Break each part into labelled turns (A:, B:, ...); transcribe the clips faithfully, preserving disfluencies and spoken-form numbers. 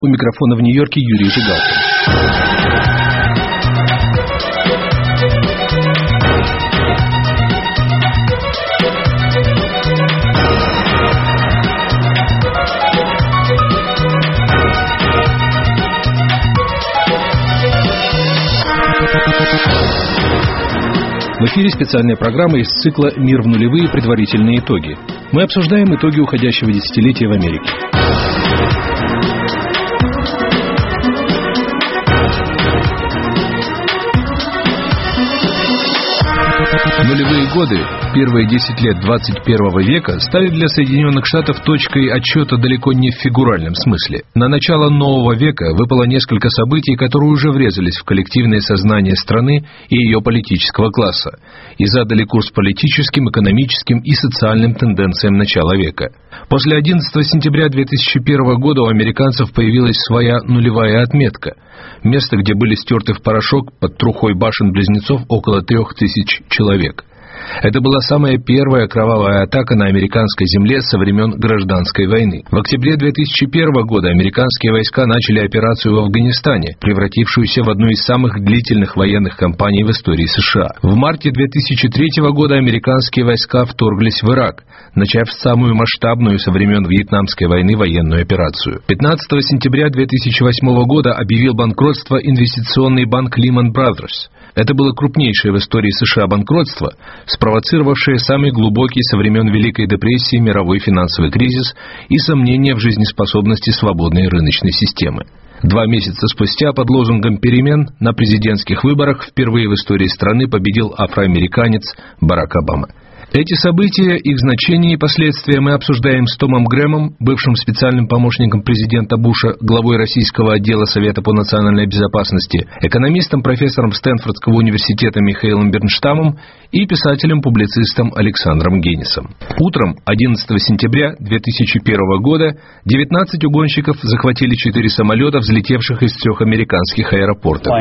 A: У микрофона в Нью-Йорке Юрий Жигалкин. В эфире специальная программа из цикла «Мир в нулевые. Предварительные итоги». Мы обсуждаем итоги уходящего десятилетия в Америке. Нулевые годы, первые десять лет двадцать первого века, стали для Соединенных Штатов точкой отсчета далеко не в фигуральном смысле. На начало нового века выпало несколько событий, которые уже врезались в коллективное сознание страны и ее политического класса и задали курс политическим, экономическим и социальным тенденциям начала века. После одиннадцатого сентября две тысячи первого года у американцев появилась своя нулевая отметка. Место, где были стерты в порошок под трухой башен-близнецов около трех тысяч человек. Это была самая первая кровавая атака на американской земле со времен Гражданской войны. В октябре две тысячи первого года американские войска начали операцию в Афганистане, превратившуюся в одну из самых длительных военных кампаний в истории США. В марте две тысячи третьего года американские войска вторглись в Ирак, начав самую масштабную со времен Вьетнамской войны военную операцию. пятнадцатого сентября две тысячи восьмого года объявил банкротство инвестиционный банк Lehman Brothers. Это было крупнейшее в истории США банкротство, спровоцировавшее самый глубокий со времен Великой депрессии мировой финансовый кризис и сомнения в жизнеспособности свободной рыночной системы. Два месяца спустя под лозунгом перемен на президентских выборах впервые в истории страны победил афроамериканец Барак Обама. Эти события, их значение и последствия мы обсуждаем с Томом Грэмом, бывшим специальным помощником президента Буша, главой российского отдела Совета по национальной безопасности, экономистом, профессором Стэнфордского университета Михаилом Бернштамом и писателем-публицистом Александром Генисом. Утром одиннадцатого сентября две тысячи первого года девятнадцать угонщиков захватили четыре самолета, взлетевших из трех американских аэропортов.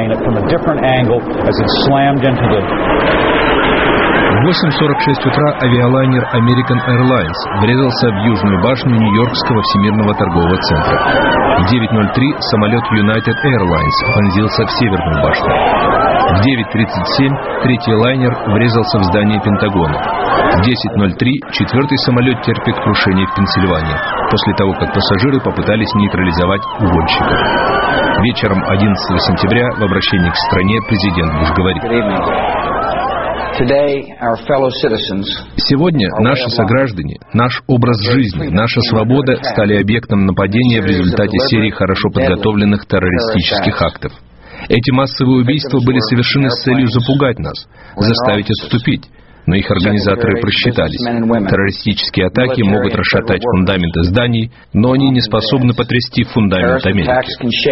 A: В восемь сорок шесть утра авиалайнер American Airlines врезался в южную башню Нью-Йоркского всемирного торгового центра. В девять ноль три самолет United Airlines вонзился в северную башню. В девять тридцать семь третий лайнер врезался в здание Пентагона. В десять ноль три четвертый самолет терпит крушение в Пенсильвании, после того, как пассажиры попытались нейтрализовать угонщиков. Вечером одиннадцатого сентября в обращении к стране президент Буш говорит: «Сегодня наши сограждане, наш образ жизни, наша свобода стали объектом нападения в результате серии хорошо подготовленных террористических актов. Эти массовые убийства были совершены с целью запугать нас, заставить отступить. Но их организаторы просчитались. Террористические атаки могут расшатать фундаменты зданий, но они не способны потрясти фундамент Америки».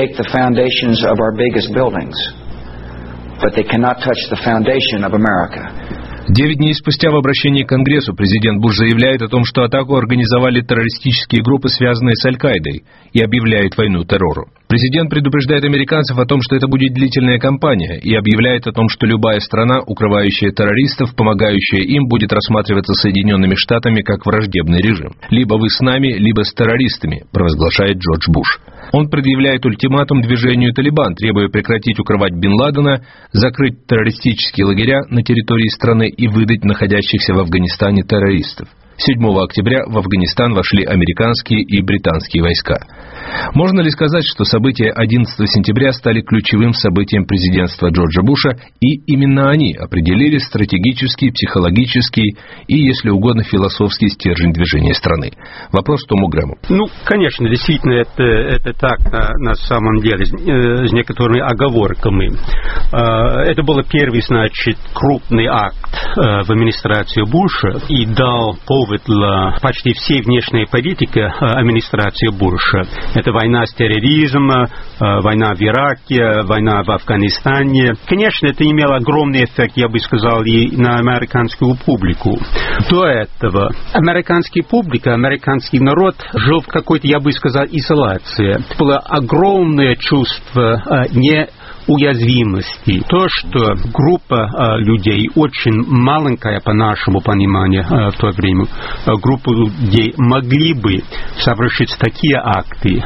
A: But they cannot touch the foundation of America. Девять дней спустя в обращении к Конгрессу президент Буш заявляет о том, что атаку организовали террористические группы, связанные с Аль-Каидой, и объявляет войну террору. Президент предупреждает американцев о том, что это будет длительная кампания, и объявляет о том, что любая страна, укрывающая террористов, помогающая им, будет рассматриваться Соединенными Штатами как враждебный режим. «Либо вы с нами, либо с террористами», провозглашает Джордж Буш. Он предъявляет ультиматум движению «Талибан», требуя прекратить укрывать Бин Ладена, закрыть террористические лагеря на территории страны и выдать находящихся в Афганистане террористов. седьмого октября в Афганистан вошли американские и британские войска. Можно ли сказать, что события одиннадцатого сентября стали ключевым событием президентства Джорджа Буша, и именно они определили стратегический, психологический и, если угодно, философский стержень движения страны? Вопрос Тому Грэму.
B: Ну, конечно, действительно, это, это так на, на самом деле, с, с некоторыми оговорками. Это был первый, значит, крупный акт в администрации Буша и дал повод для почти всей внешней политики администрации Буша. Это война с терроризмом, война в Ираке, война в Афганистане. Конечно, это имело огромный эффект, я бы сказал, и на американскую публику. До этого американская публика, американский народ жил в какой-то, я бы сказал, изоляции. Было огромное чувство не уязвимости. То, что группа людей, очень маленькая по нашему пониманию в то время, группа людей могли бы совершить такие акты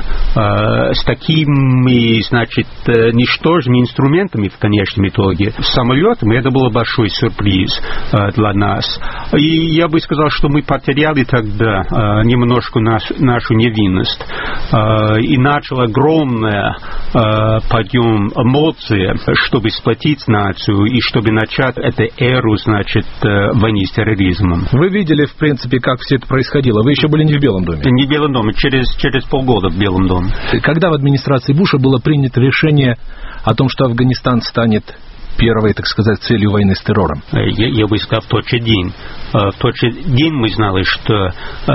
B: с такими, значит, ничтожными инструментами в конечном итоге. Самолетом это был большой сюрприз для нас. И я бы сказал, что мы потеряли тогда немножко наш, нашу невинность. И начал огромный подъем эмоций, чтобы сплотить нацию и чтобы начать эту эру, значит, войны с терроризмом.
A: Вы видели, в принципе, как все это происходило? Вы еще были не в Белом доме?
B: Не в Белом доме, через, через полгода в Белом доме.
A: Когда в администрации Буша было принято решение о том, что Афганистан станет первой, так сказать, целью войны с террором?
B: Я, я бы сказал, в тот же день. В тот же день мы знали, что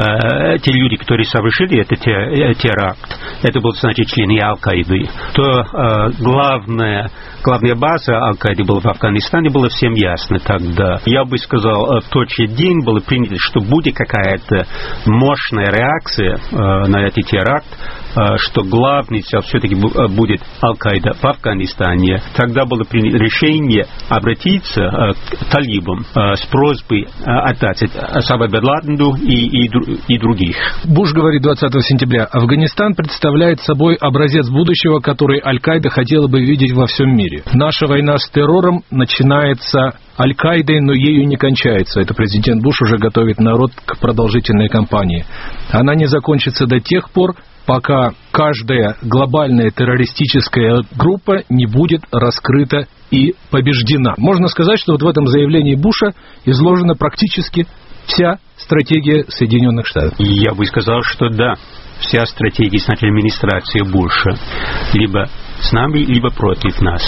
B: э, те люди, которые совершили этот теракт, это были, значит, члены Аль-Каиды. То э, главная, главная база Аль-Каиды была в Афганистане, было всем ясно тогда. Я бы сказал, в тот же день было принято, что будет какая-то мощная реакция э, на этот теракт, э, что главный цель все-таки будет Аль-Каида в Афганистане. Тогда было принято решение обратиться э, к талибам э, с просьбой э, отдать Осама бен Ладену и, и, и других.
A: Буш говорит двадцатого сентября: Афганистан представляет собой образец будущего, который Аль-Каида хотела бы видеть во всем мире. Наша война с террором начинается Аль-Каидой, но ею не кончается. Это президент Буш уже готовит народ к продолжительной кампании. Она не закончится до тех пор, пока каждая глобальная террористическая группа не будет раскрыта и побеждена. Можно сказать, что вот в этом заявлении Буша изложена практически вся стратегия Соединенных Штатов.
B: Я бы сказал, что да, вся стратегия, значит, администрации Буша. Либо с нами, либо против нас.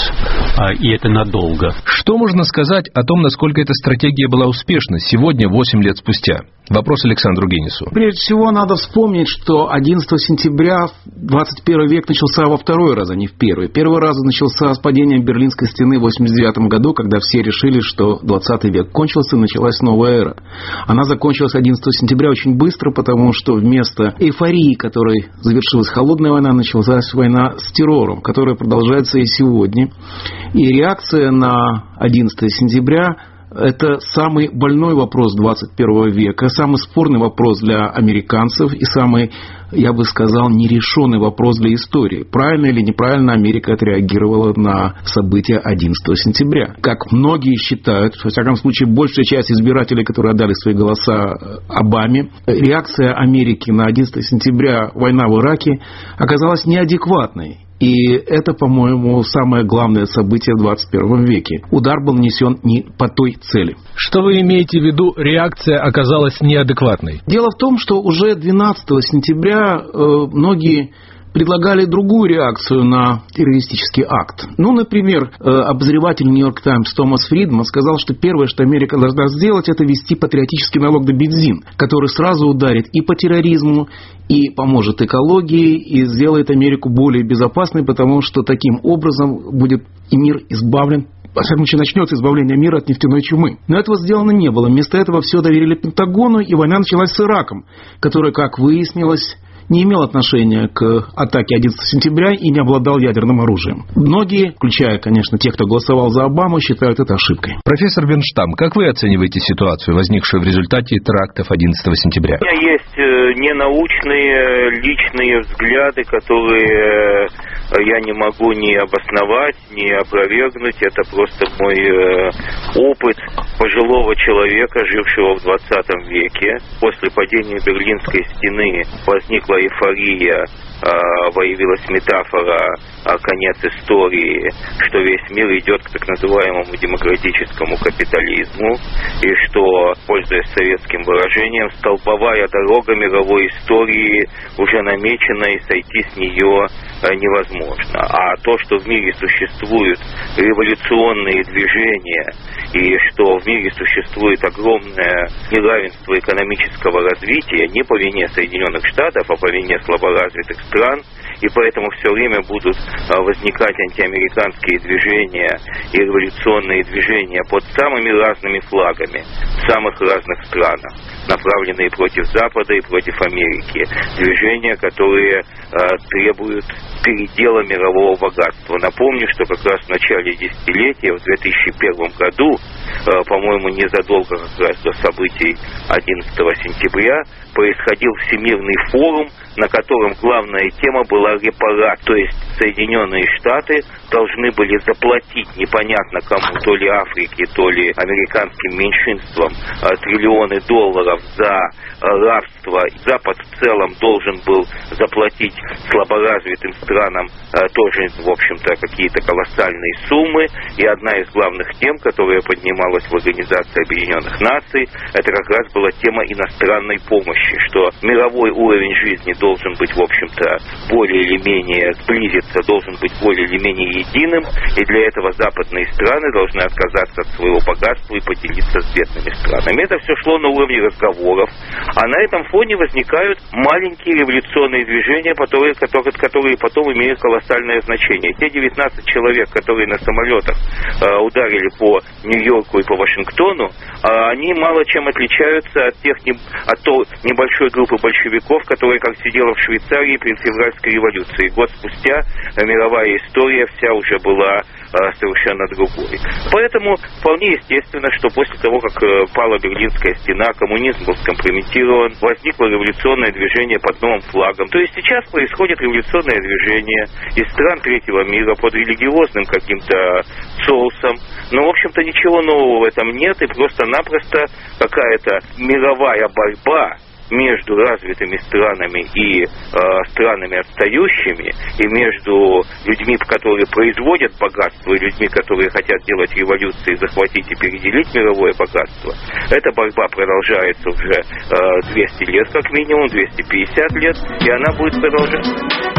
B: И это надолго.
A: Что можно сказать о том, насколько эта стратегия была успешна сегодня, восемь лет спустя? Вопрос Александру Генису.
C: Прежде всего, надо вспомнить, что одиннадцатого сентября двадцать первый век начался во второй раз, а не в первый. Первый раз начался с падения Берлинской стены в восемьдесят девятом году, когда все решили, что двадцатый век кончился, началась новая эра. Она закончилась одиннадцатого сентября очень быстро, потому что вместо эйфории, которой завершилась холодная война, началась война с террором, которая продолжается и сегодня. И реакция на одиннадцатого сентября – это самый больной вопрос двадцать первого века, самый спорный вопрос для американцев и самый, я бы сказал, нерешенный вопрос для истории. Правильно или неправильно Америка отреагировала на события одиннадцатого сентября? Как многие считают, во всяком случае, большая часть избирателей, которые отдали свои голоса Обаме, реакция Америки на одиннадцатого сентября, война в Ираке, оказалась неадекватной. И это, по-моему, самое главное событие в двадцать первом веке. Удар был нанесен не по той цели.
A: Что вы имеете в виду, реакция оказалась неадекватной?
C: Дело в том, что уже двенадцатого сентября э, многие предлагали другую реакцию на террористический акт. Ну, например, обозреватель «Нью-Йорк Таймс» Томас Фридман сказал, что первое, что Америка должна сделать, это ввести патриотический налог на бензин, который сразу ударит и по терроризму, и поможет экологии, и сделает Америку более безопасной, потому что таким образом будет и мир избавлен, во всяком случае, начнется избавление мира от нефтяной чумы. Но этого сделано не было. Вместо этого все доверили Пентагону, и война началась с Ираком, который, как выяснилось, не имел отношения к атаке одиннадцатого сентября и не обладал ядерным оружием. Многие, включая, конечно, тех, кто голосовал за Обаму, считают это ошибкой.
A: Профессор Бенштам, как вы оцениваете ситуацию, возникшую в результате терактов одиннадцатого сентября?
D: У меня есть ненаучные личные взгляды, которые я не могу ни обосновать, ни опровергнуть. Это просто мой опыт пожилого человека, жившего в двадцатом веке. После падения Берлинской стены возникла эйфория, появилась метафора «конец истории», что весь мир идет к так называемому демократическому капитализму, и что, пользуясь советским выражением, столбовая дорога мировой истории уже намечена, и сойти с нее невозможно. А то, что в мире существуют революционные движения, и что в мире существует огромное неравенство экономического развития не по вине Соединенных Штатов, а по вине слаборазвитых стран, и поэтому все время будут возникать антиамериканские движения и революционные движения под самыми разными флагами в самых разных странах. направленные против Запада и против Америки. Движения, которые э, требуют передела мирового богатства. Напомню, что как раз в начале десятилетия, в две тысячи первом году, э, по-моему, незадолго как раз до событий одиннадцатого сентября, происходил Всемирный форум, на котором главная тема была репарация. То есть Соединенные Штаты должны были заплатить непонятно кому, то ли Африке, то ли американским меньшинствам, э, триллионы долларов за э, рабство. Запад в целом должен был заплатить слаборазвитым странам э, тоже, в общем-то, какие-то колоссальные суммы. И одна из главных тем, которая поднималась в Организации Объединенных Наций, это как раз была тема иностранной помощи, что мировой уровень жизни должен быть, в общем-то, более или менее сблизиться, должен быть более или менее единым, и для этого западные страны должны отказаться от своего богатства и поделиться с бедными странами. Это все шло на уровне разговоров, а на этом фоне возникают маленькие революционные движения, которые, которые, которые потом имеют колоссальное значение. Те девятнадцать человек, которые на самолетах э, ударили по Нью-Йорку и по Вашингтону, э, они мало чем отличаются от тех не, от той небольшой группы большевиков, которая как сидела в Швейцарии при февральской революции. Год спустя э, мировая история вся уже была э, совершенно другой. Поэтому вполне естественно, что после того, как э, пала Берлинская стена, коммунизм был скомпрометирован, возникло революционное движение под новым флагом. То есть сейчас происходит революционное движение из стран третьего мира под религиозным каким-то соусом. Но, в общем-то, ничего нового в этом нет, и просто-напросто какая-то мировая борьба между развитыми странами и э, странами отстающими, и между людьми, которые производят богатство, и людьми, которые хотят делать революции, захватить и переделить мировое богатство. Эта борьба продолжается уже э, двести лет, как минимум, двести пятьдесят лет, и она будет продолжаться.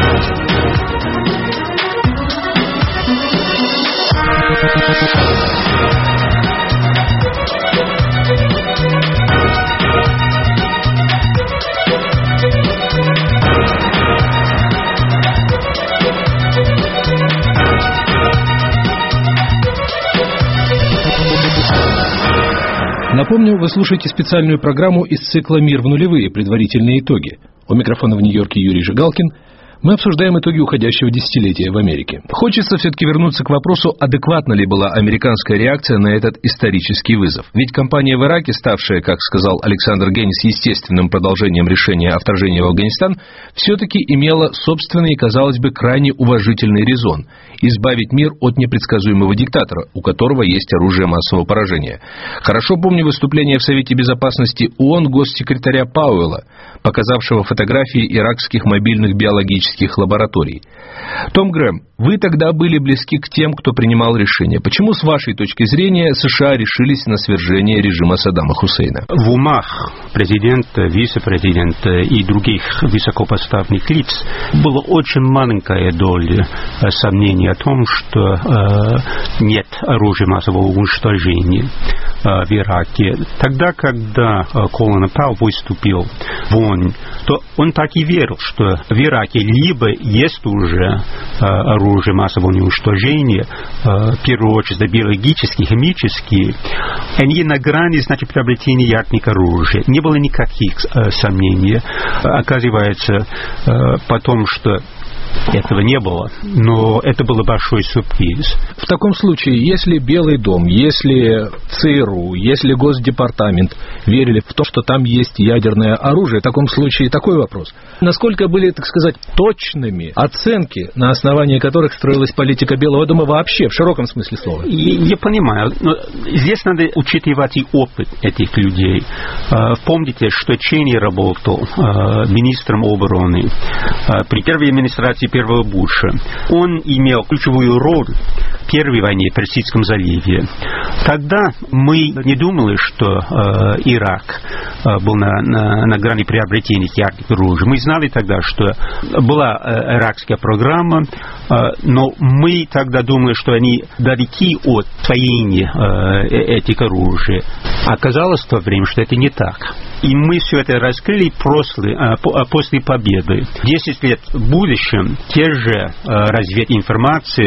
A: Напомню, вы слушаете специальную программу из цикла «Мир в нулевые. Предварительные итоги». У микрофона в Нью-Йорке Юрий Жигалкин. Мы обсуждаем итоги уходящего десятилетия в Америке. Хочется все-таки вернуться к вопросу, адекватна ли была американская реакция на этот исторический вызов. Ведь кампания в Ираке, ставшая, как сказал Александр Генис, естественным продолжением решения о вторжении в Афганистан, все-таки имела собственный, казалось бы, крайне уважительный резон – избавить мир от непредсказуемого диктатора, у которого есть оружие массового поражения. Хорошо помню выступление в Совете Безопасности ООН госсекретаря Пауэлла, показавшего фотографии иракских мобильных биологических лабораторий. Том Грэм, вы тогда были близки к тем, кто принимал решения. Почему, с вашей точки зрения, США решились на свержение режима Саддама Хусейна?
B: В умах президента, вице-президента и других высокопоставленных лиц была очень маленькая доля сомнений о том, что э, нет оружия массового уничтожения э, в Ираке. Тогда, когда э, Колин Пауэлл выступил в ООН, то он так и верил, что в Ираке либо есть уже э, оружие массового уничтожения, э, в первую очередь биологические, химические, они на грани, значит, приобретения ядерных оружия. Не было никаких э, сомнений. Оказывается э, потом, что этого не было, но это был большой сюрприз.
A: В таком случае, если Белый дом, если ЦРУ, если Госдепартамент верили в то, что там есть ядерное оружие, в таком случае такой вопрос. Насколько были, так сказать, точными оценки, на основании которых строилась политика Белого дома вообще, в широком смысле слова?
B: Я, я понимаю, но здесь надо учитывать и опыт этих людей. Помните, что Чейни работал министром обороны при первой администрации первого Буша. Он имел ключевую роль в первой войне в Персидском заливе. Тогда мы не думали, что э, Ирак э, был на, на, на грани приобретения ядерных оружий. Мы знали тогда, что была э, иракская программа, э, но мы тогда думали, что они далеки от освоения э, этих оружий. Оказалось в то время, что это не так. И мы все это раскрыли после, э, после победы. Десять лет в будущем те же э, развединформация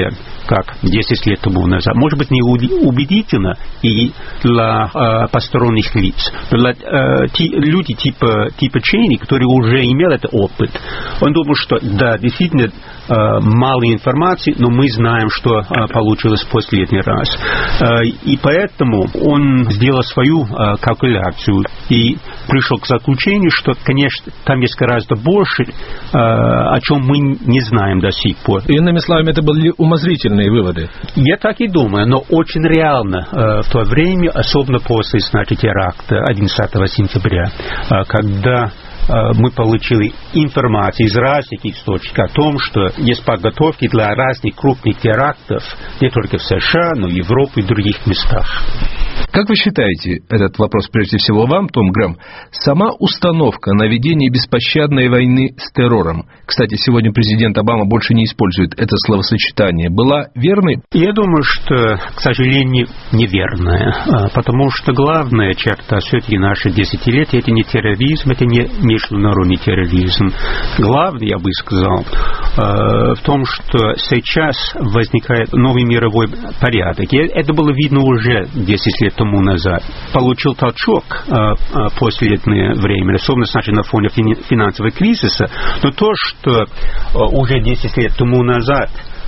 B: как десять лет тому назад. Может быть, не убедительно и для э, посторонних лиц. Но для э, ти, люди типа, типа Чейни, которые уже имели этот опыт, он думал, что да, действительно э, мало информации, но мы знаем, что э, получилось в последний раз. Э, и поэтому он сделал свою э, калькуляцию и пришел к заключению, что, конечно, там есть гораздо больше, э, о чем мы не знаем до сих пор.
A: Иными словами, это были умозрительные выводы.
B: Я так и думаю, но очень реально э, в то время, особенно после, значит, теракта одиннадцатого сентября, э, когда мы получили информацию из разных источников о том, что есть подготовки для разных крупных терактов не только в США, но и в Европе и в других местах.
A: Как вы считаете, этот вопрос прежде всего вам, Том Грэм, сама установка на ведение беспощадной войны с террором, кстати, сегодня президент Обама больше не использует это словосочетание, была верной?
B: Я думаю, что, к сожалению, неверная, потому что главная черта все-таки наши десятилетия — это не терроризм, это не международный терроризм. Главное, я бы сказал, в том, что сейчас возникает новый мировой порядок. И это было видно уже десять лет тому назад. Получил толчок последнее время, особенно, значит, на фоне финансового кризиса, но то, что уже десять лет тому назад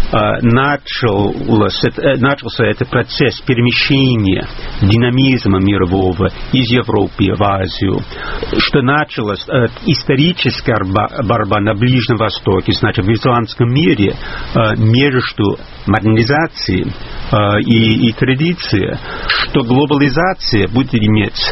B: Начался, начался этот процесс перемещения динамизма мирового из Европы в Азию, что началась историческая борьба на Ближнем Востоке, значит, в исламском мире между модернизацией и, и традицией, что глобализация будет иметь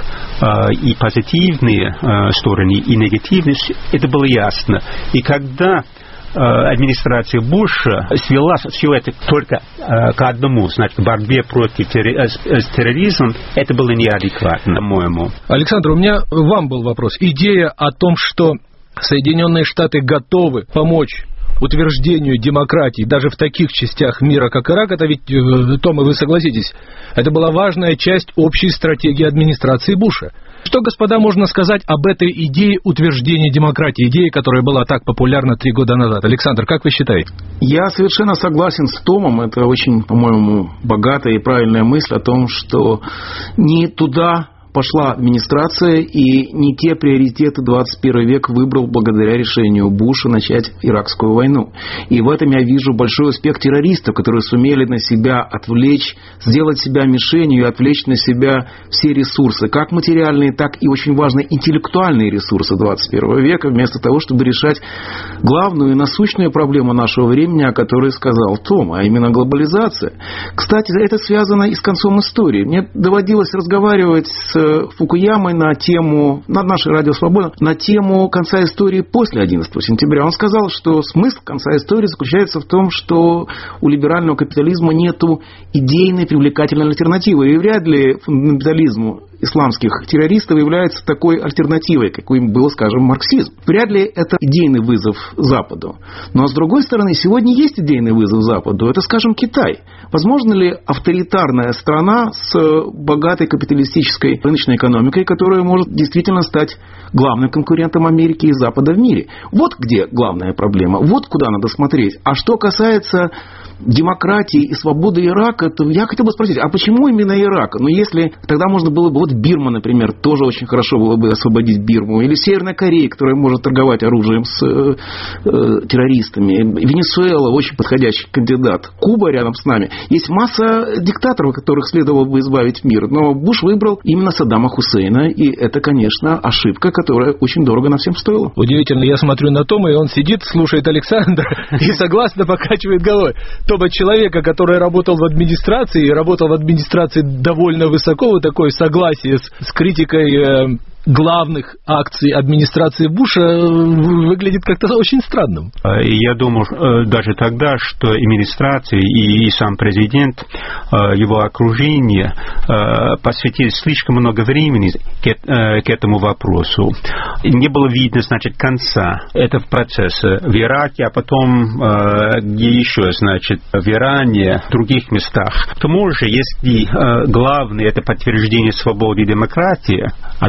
B: и позитивные стороны, и негативные, это было ясно. И когда администрация Буша свела все это только к одному, значит, к борьбе против терроризма, это было неадекватно, по-моему.
A: Александр, у меня вам был вопрос. Идея о том, что Соединенные Штаты готовы помочь утверждению демократии даже в таких частях мира, как Ирак, это ведь, Том, и вы согласитесь, это была важная часть общей стратегии администрации Буша. Что, господа, можно сказать об этой идее утверждения демократии, идее, которая была так популярна три года назад? Александр, как вы считаете?
C: Я совершенно согласен с Томом. Это очень, по-моему, богатая и правильная мысль о том, что не туда пошла администрация, и не те приоритеты двадцать первый век выбрал благодаря решению Буша начать иракскую войну. И в этом я вижу большой успех террористов, которые сумели на себя отвлечь, сделать себя мишенью и отвлечь на себя все ресурсы, как материальные, так и, очень важные, интеллектуальные ресурсы двадцать первого века, вместо того, чтобы решать главную и насущную проблему нашего времени, о которой сказал Том, а именно глобализация. Кстати, это связано и с концом истории. Мне доводилось разговаривать с Фукуямой на тему, на нашей радио «Свобода», на тему конца истории после одиннадцатого сентября. Он сказал, что смысл конца истории заключается в том, что у либерального капитализма нету идейной привлекательной альтернативы. И вряд ли фундаментализму исламских террористов является такой альтернативой, какой был, скажем, марксизм. Вряд ли это идейный вызов Западу. Но, с другой стороны, сегодня есть идейный вызов Западу. Это, скажем, Китай. Возможно ли авторитарная страна с богатой капиталистической рыночной экономикой, которая может действительно стать главным конкурентом Америки и Запада в мире? Вот где главная проблема. Вот куда надо смотреть. А что касается демократии и свободы Ирака, то я хотел бы спросить, а почему именно Ирак? Ну, если тогда можно было бы, вот Бирма, например, тоже очень хорошо было бы освободить Бирму, или Северная Корея, которая может торговать оружием с э, э, террористами, Венесуэла, очень подходящий кандидат, Куба рядом с нами. Есть масса диктаторов, которых следовало бы избавить мир, но Буш выбрал именно Саддама Хусейна, и это, конечно, ошибка, которая очень дорого нам всем стоила.
A: Удивительно, я смотрю на Тома, и он сидит, слушает Александра и согласно покачивает головой. Тома, человека, который работал в администрации, и работал в администрации довольно высоко, вот такое согласие с, с критикой э, главных акций администрации Буша выглядит как-то очень странным.
B: Я думаю, даже тогда, что администрация и, и сам президент, его окружение посвятили слишком много времени к, к этому вопросу. Не было видно, значит, конца этого процесса в Ираке, а потом где еще, значит, в Иране, в других местах. К тому же, если главное это подтверждение свободы и демократии, а тогда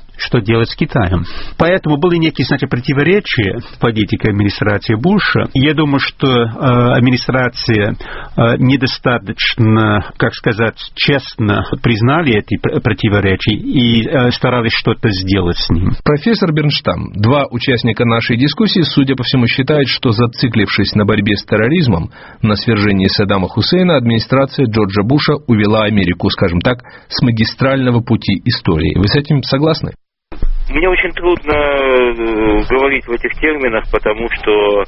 B: что делать с Китаем. Поэтому были некие, значит, противоречия в политике администрации Буша. Я думаю, что э, администрация э, недостаточно, как сказать, честно признали эти противоречия и э, старались что-то сделать с ним.
A: Профессор Бернштам, два участника нашей дискуссии, судя по всему, считают, что, зациклившись на борьбе с терроризмом, на свержении Саддама Хусейна, администрация Джорджа Буша увела Америку, скажем так, с магистрального пути истории. Вы с этим согласны?
D: Мне очень трудно говорить в этих терминах, потому что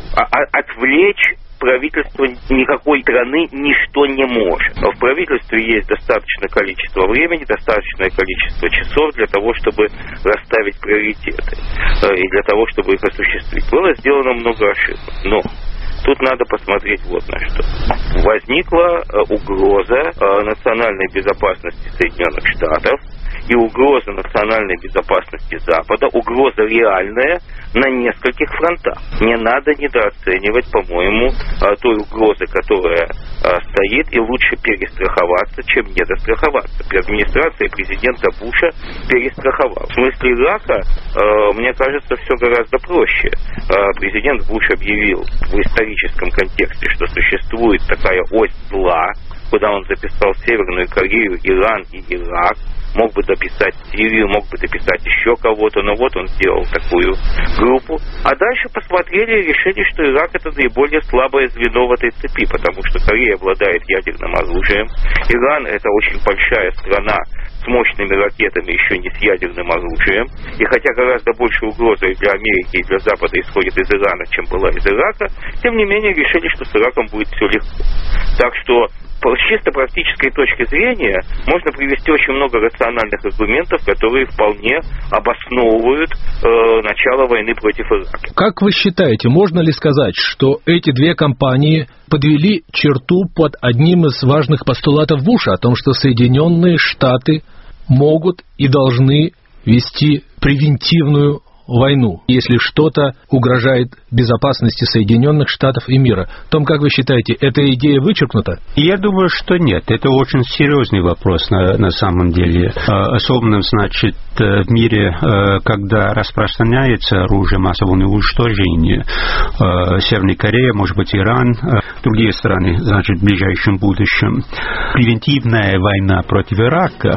D: отвлечь правительство никакой страны ничто не может. В правительстве есть достаточное количество времени, достаточное количество часов для того, чтобы расставить приоритеты и для того, чтобы их осуществить. Было сделано много ошибок, но тут надо посмотреть вот на что. Возникла угроза национальной безопасности Соединенных Штатов и угроза национальной безопасности Запада, угроза реальная на нескольких фронтах. Не надо недооценивать, по-моему, той угрозы, которая стоит, и лучше перестраховаться, чем недостраховаться. При администрации президента Буша перестраховал. В смысле Ирака, мне кажется, все гораздо проще. Президент Буш объявил в историческом контексте, что существует такая ось зла, куда он записал Северную Корею, Иран и Ирак, мог бы дописать Сирию, мог бы дописать еще кого-то, но вот он сделал такую группу. А дальше посмотрели и решили, что Ирак это наиболее слабое звено в этой цепи, потому что Корея обладает ядерным оружием, Иран это очень большая страна с мощными ракетами, еще не с ядерным оружием, и хотя гораздо больше угрозы для Америки и для Запада исходит из Ирана, чем была из Ирака, тем не менее решили, что с Ираком будет все легко. Так что с чисто практической точки зрения можно привести очень много рациональных аргументов, которые вполне обосновывают э, начало войны против Ирака.
A: Как вы считаете, можно ли сказать, что эти две компании подвели черту под одним из важных постулатов Буша о том, что Соединенные Штаты могут и должны вести превентивную войну, если что-то угрожает безопасности Соединенных Штатов и мира? Том, как вы считаете, эта идея вычеркнута?
B: Я думаю, что нет. Это очень серьезный вопрос на, на самом деле. Особенно, значит, в мире, когда распространяется оружие массового уничтожения. Северная Корея, может быть, Иран, другие страны, значит, в ближайшем будущем. Превентивная война против Ирака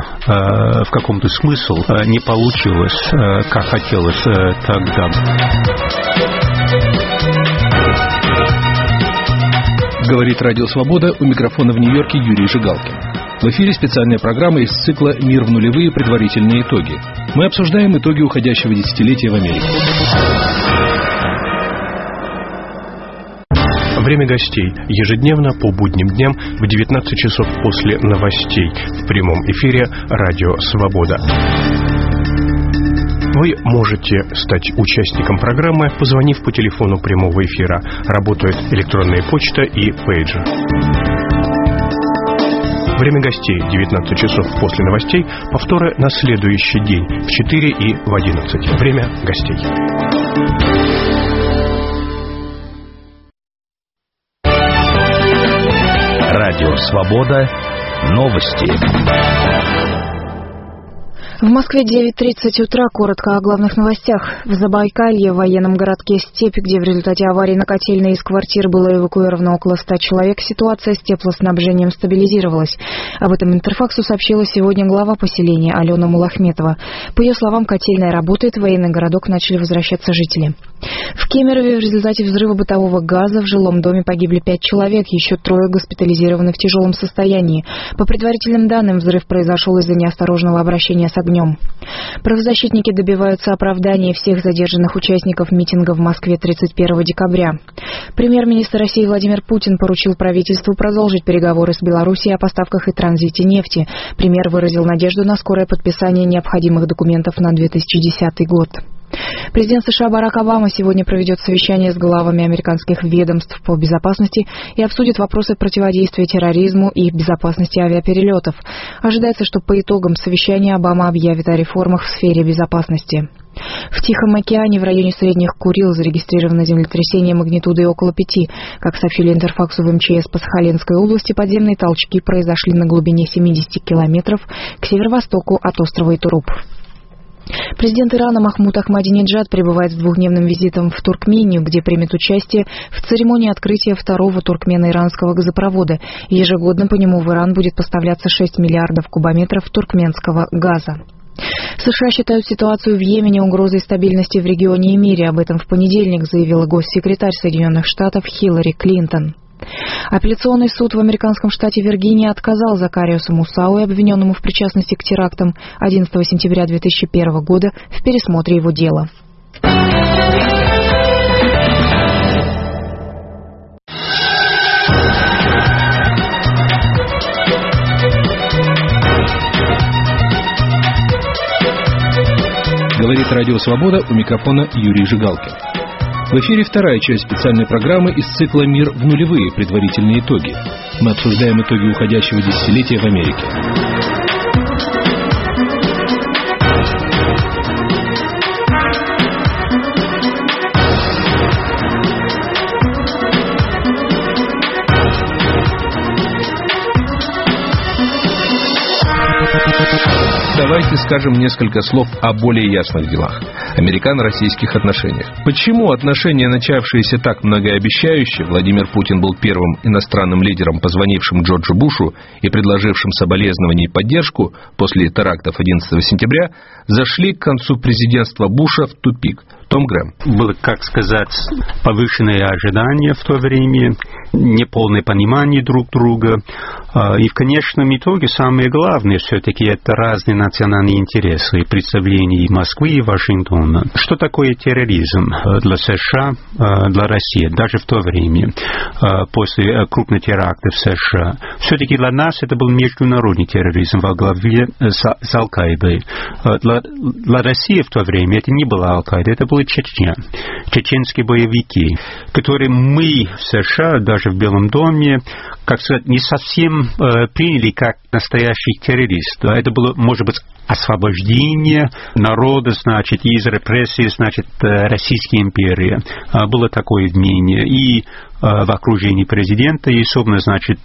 B: в каком-то смысле не получилась, как хотелось тогда.
A: Говорит Радио Свобода, у микрофона в Нью-Йорке Юрий Жигалкин. В эфире специальная программа из цикла «Мир в нулевые. Предварительные итоги». Мы обсуждаем итоги уходящего десятилетия в Америке.
E: Время гостей. Ежедневно по будним дням в девятнадцать часов после новостей. В прямом эфире Радио Свобода. Вы можете стать участником программы, позвонив по телефону прямого эфира. Работает электронная почта и пейджер. Время гостей. девятнадцать часов после новостей. Повторы на следующий день в четыре и в одиннадцать. Время гостей.
F: Радио Свобода. Новости.
G: В Москве девять тридцать утра. Коротко о главных новостях. В Забайкалье, в военном городке Степь, где в результате аварии на котельной из квартир было эвакуировано около ста человек, ситуация с теплоснабжением стабилизировалась. Об этом Интерфаксу сообщила сегодня глава поселения Алена Мулахметова. По ее словам, котельная работает, в военный городок начали возвращаться жители. В Кемерове в результате взрыва бытового газа в жилом доме погибли пять человек, еще трое госпитализированы в тяжелом состоянии. По предварительным данным, взрыв произошел из-за неосторожного обращения с огнем. Правозащитники добиваются оправдания всех задержанных участников митинга в Москве тридцать первого декабря. Премьер-министр России Владимир Путин поручил правительству продолжить переговоры с Белоруссией о поставках и транзите нефти. Премьер выразил надежду на скорое подписание необходимых документов на две тысячи десятый год. Президент США Барак Обама сегодня проведет совещание с главами американских ведомств по безопасности и обсудит вопросы противодействия терроризму и безопасности авиаперелетов. Ожидается, что по итогам совещания Обама объявит о реформах в сфере безопасности. В Тихом океане в районе Средних Курил зарегистрировано землетрясение магнитудой около пяти. Как сообщили Интерфаксу в эм че эс по Сахалинской области, подземные толчки произошли на глубине семидесяти километров к северо-востоку от острова Итуруп. Президент Ирана Махмуд Ахмадинеджад прибывает с двухдневным визитом в Туркмению, где примет участие в церемонии открытия второго туркмено-иранского газопровода. Ежегодно по нему в Иран будет поставляться шесть миллиардов кубометров туркменского газа. США считают ситуацию в Йемене угрозой стабильности в регионе и мире. Об этом в понедельник заявила госсекретарь Соединенных Штатов Хиллари Клинтон. Апелляционный суд в американском штате Виргиния отказал Закариусу Мусауи, обвиненному в причастности к терактам одиннадцатого сентября две тысячи первого года, в пересмотре его дела.
A: Говорит Радио Свобода, у микрофона Юрий Жигалкин. В эфире вторая часть специальной программы из цикла «Мир в нулевые. Предварительные итоги». Мы обсуждаем итоги уходящего десятилетия в Америке. Давайте скажем несколько слов о более ясных делах – американо-российских отношениях. Почему отношения, начавшиеся так многообещающе, Владимир Путин был первым иностранным лидером, позвонившим Джорджу Бушу и предложившим соболезнования и поддержку после терактов одиннадцатого сентября, зашли к концу президентства Буша в тупик? Том Грэм.
B: Было, как сказать, повышенное ожидание в то время, неполное понимание друг друга. И в конечном итоге самое главное все-таки это разные национальные интересы и представления и Москвы, и Вашингтона. Что такое терроризм для США, для России, даже в то время, после крупных терактов в США? Все-таки для нас это был международный терроризм во главе с, с Аль-Каидой. Для, для России в то время это не была Аль-Каида, это была Чечня, чеченские боевики, которые мы в США, даже в Белом доме, как сказать, не совсем э, приняли как настоящих террористов. Это было, может быть, освобождение народа, значит, из репрессий, значит, Российской империи. Было такое мнение. И в окружении президента, и особенно, значит,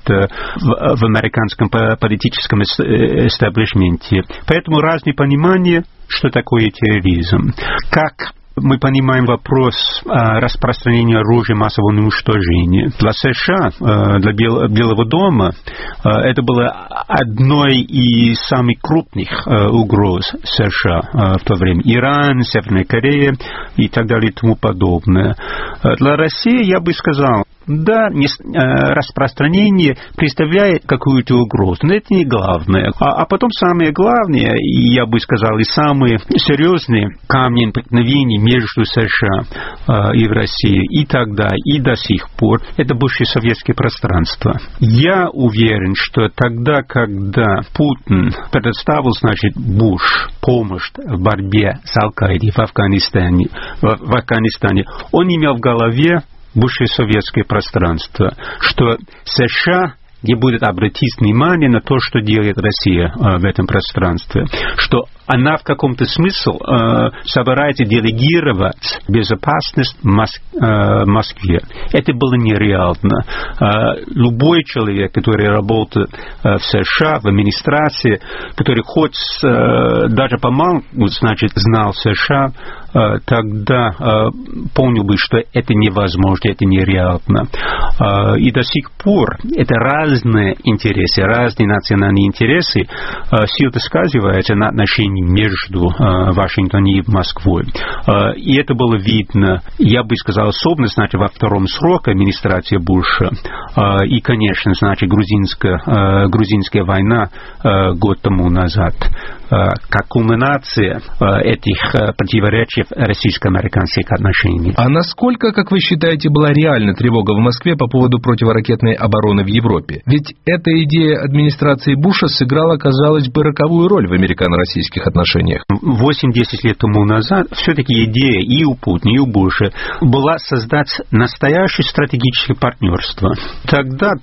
B: в, в американском политическом эстаблишменте. Поэтому разные понимания, что такое терроризм. Как мы понимаем вопрос распространения оружия массового уничтожения. Для США, для Белого дома, это было одной из самых крупных угроз США в то время. Иран, Северная Корея и так далее и тому подобное. Для России, я бы сказал, да, распространение представляет какую-то угрозу, но это не главное. А, а потом самое главное, и я бы сказал, и самые серьезные камни преткновения между США э, и Россией и тогда, и до сих пор, это бывшее советское пространство. Я уверен, что тогда, когда Путин предоставил, значит, Буш помощь в борьбе с Аль-Каидой в Афганистане, в, в Афганистане, он имел в голове бывшее советское пространство, что США не будет обратить внимание на то, что делает Россия э, в этом пространстве, что она в каком-то смысле э, собирается делегировать безопасность Мос- э, Москве. Это было нереально. Э, любой человек, который работает э, в США, в администрации, который хоть э, даже помалу, значит, знал США, э, тогда э, понял бы, что это невозможно, это нереально. Э, и до сих пор это разные интересы, разные национальные интересы э, сильно сказываются на отношении между э, Вашингтоном и Москвой. Э, и это было видно, я бы сказал, особенно, значит, во втором сроке администрации Буша. Э, и, конечно, значит, грузинская, э, грузинская война э, год тому назад. Э, как кульминация э, этих э, противоречий российско-американских отношений.
A: А насколько, как вы считаете, была реальна тревога в Москве по поводу противоракетной обороны в Европе? Ведь эта идея администрации Буша сыграла, казалось бы, роковую роль в американо-российских отношениях.
B: восемь-десять лет тому назад все-таки идея и у Путина, и у Буша была создать настоящее стратегическое партнерство. Тогда то, что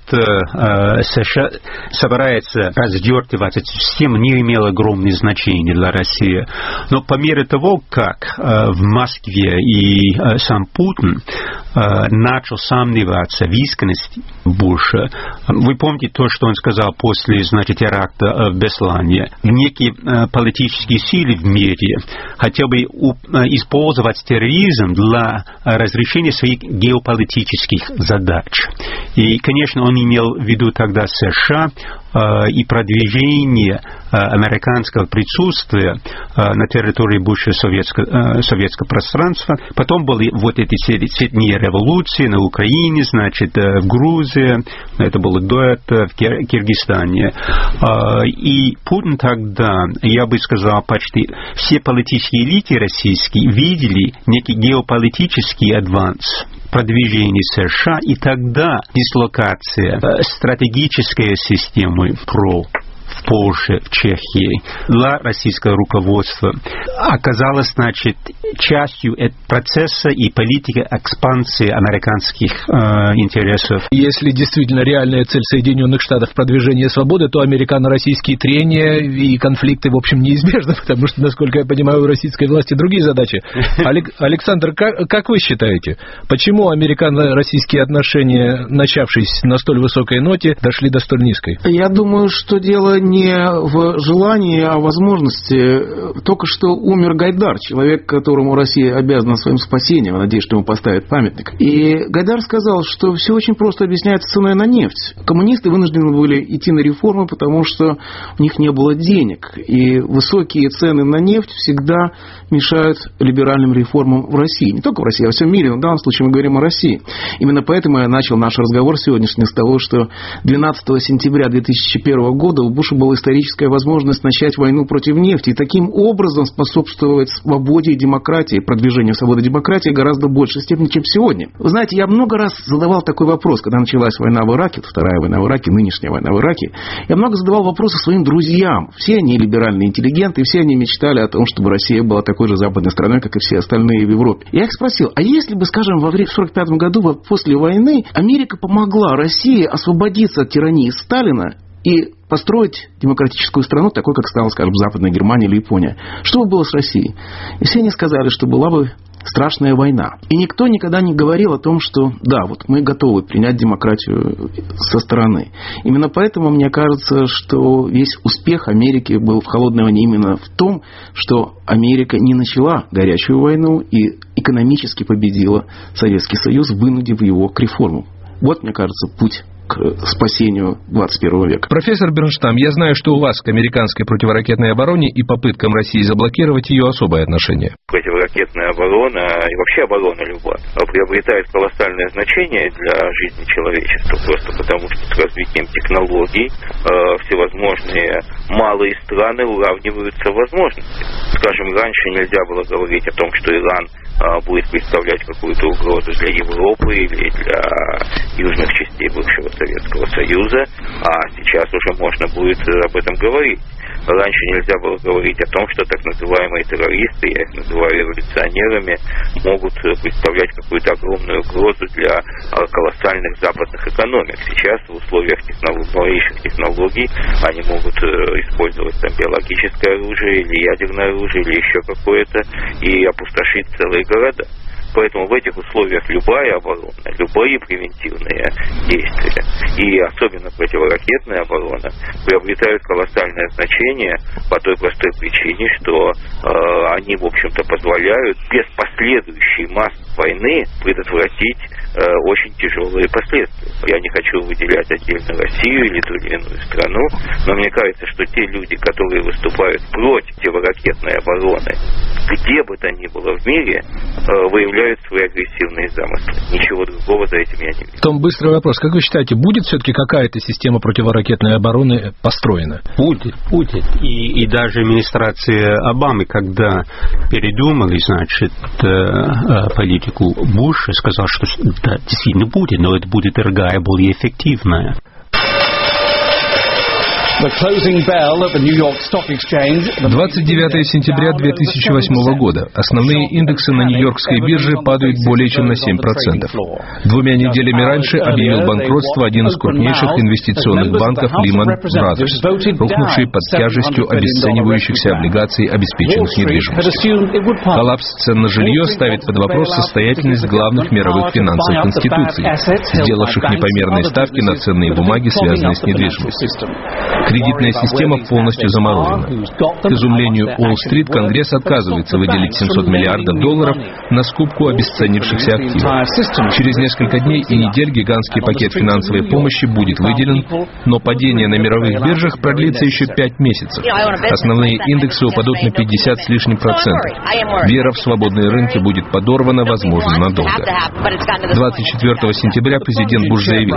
B: э, США собирается развертывать эту систему, не имело огромного значения для России. Но по мере того, как э, в Москве и э, сам Путин э, начал сомневаться в искренности Буша, вы помните то, что он сказал после, значит, теракта в Беслане? Некие э, политические силы в мире хотели бы у, э, использовать терроризм для разрешения своих геополитических задач. И, конечно, он имел в виду тогда США э, и продвижение э, американского присутствия э, на территории бывшего советского, э, советского пространства. Потом были вот эти цветные революции на Украине, значит, э, в Грузии, это было до этого в Кир- Киргизстане. Э, и Путин тогда, я бы сказал, почти все политические элиты российские видели некий геополитический адванс, продвижение США, и тогда дислокация стратегической системы ПРО в Польше, в Чехии для российского руководства оказалась, значит, частью этого процесса и политики экспансии американских э, интересов.
A: Если действительно реальная цель Соединенных Штатов продвижение свободы, то американо-российские трения и конфликты, в общем, неизбежны, потому что, насколько я понимаю, у российской власти другие задачи. Александр, как, как вы считаете, почему американо-российские отношения, начавшись на столь высокой ноте, дошли до столь низкой?
C: Я думаю, что дело не в желании, а в возможности. Только что умер Гайдар, человек, которому Россия обязана своим спасением. Я надеюсь, что ему поставят памятник. И Гайдар сказал, что все очень просто объясняется ценой на нефть. Коммунисты вынуждены были идти на реформы, потому что у них не было денег. И высокие цены на нефть всегда мешают либеральным реформам в России. Не только в России, а во всем мире. Но в данном случае мы говорим о России. Именно поэтому я начал наш разговор сегодняшний с того, что двенадцатого сентября две тысячи первого года у Буша была историческая возможность начать войну против нефти и таким образом способствовать свободе и демократии, продвижению свободы и демократии гораздо большей степени, чем сегодня. Вы знаете, я много раз задавал такой вопрос, когда началась война в Ираке, вторая война в Ираке, нынешняя война в Ираке. Я много задавал вопросы своим друзьям. Все они либеральные интеллигенты, все они мечтали о том, чтобы Россия была такой же западной страной, как и все остальные в Европе. Я их спросил, а если бы, скажем, во время сорок пятом году, после войны, Америка помогла России освободиться от тирании Сталина и построить демократическую страну, такой, как стала, скажем, Западная Германия или Япония, что бы было с Россией? И все они сказали, что была бы страшная война. И никто никогда не говорил о том, что да, вот мы готовы принять демократию со стороны. Именно поэтому мне кажется, что весь успех Америки был в холодной войне именно в том, что Америка не начала горячую войну и экономически победила Советский Союз, вынудив его к реформам. Вот, мне кажется, путь к спасению двадцать первого века.
A: Профессор Бернштам, я знаю, что у вас к американской противоракетной обороне и попыткам России заблокировать ее особое отношение.
D: Противоракетная оборона и вообще оборона любая приобретает колоссальное значение для жизни человечества, просто потому что с развитием технологий э, всевозможные малые страны уравниваются в возможности. Скажем, раньше нельзя было говорить о том, что Иран э, будет представлять какую-то угрозу для Европы или для южных частей бывшего Советского Союза, а сейчас уже можно будет об этом говорить. Раньше нельзя было говорить о том, что так называемые террористы, я их называю революционерами, могут представлять какую-то огромную угрозу для колоссальных западных экономик. Сейчас в условиях технолог... новейших технологий они могут использовать там биологическое оружие или ядерное оружие или еще какое-то и опустошить целые города. Поэтому в этих условиях любая оборона, любые превентивные действия, и особенно противоракетная оборона, приобретают колоссальное значение по той простой причине, что э, они, в общем-то, позволяют без последующей массы войны предотвратить э, очень тяжелые последствия. Я не хочу выделять отдельно Россию или ту или иную страну, но мне кажется, что те люди, которые выступают против противоракетной обороны, где бы то ни было в мире, э, выявляют свои агрессивные замыслы. Ничего другого за этим я не вижу.
A: Том, быстрый вопрос. Как вы считаете, будет все-таки какая-то система противоракетной обороны построена?
B: Будет, будет. И, и даже администрация Обамы, когда передумали, значит, политику Буша, сказала, что да, действительно будет, но это будет дорогая, более эффективная.
A: двадцать девятого сентября две тысячи восьмого года. Основные индексы на Нью-Йоркской бирже падают более чем на семь процентов. Двумя неделями раньше объявил банкротство один из крупнейших инвестиционных банков Lehman Brothers, рухнувший под тяжестью обесценивающихся облигаций, обеспеченных недвижимостью. Коллапс цен на жилье ставит под вопрос состоятельность главных мировых финансовых институций, сделавших непомерные ставки на ценные бумаги, связанные с недвижимостью. Кредитная система полностью заморожена. К изумлению Уолл-стрит, Конгресс отказывается выделить семьсот миллиардов долларов на скупку обесценившихся активов. Через несколько дней и недель гигантский пакет финансовой помощи будет выделен, но падение на мировых биржах продлится еще пять месяцев. Основные индексы упадут на пятьдесят с лишним процентов. Вера в свободные рынки будет подорвана, возможно, надолго. двадцать четвёртого сентября президент Буш заявил: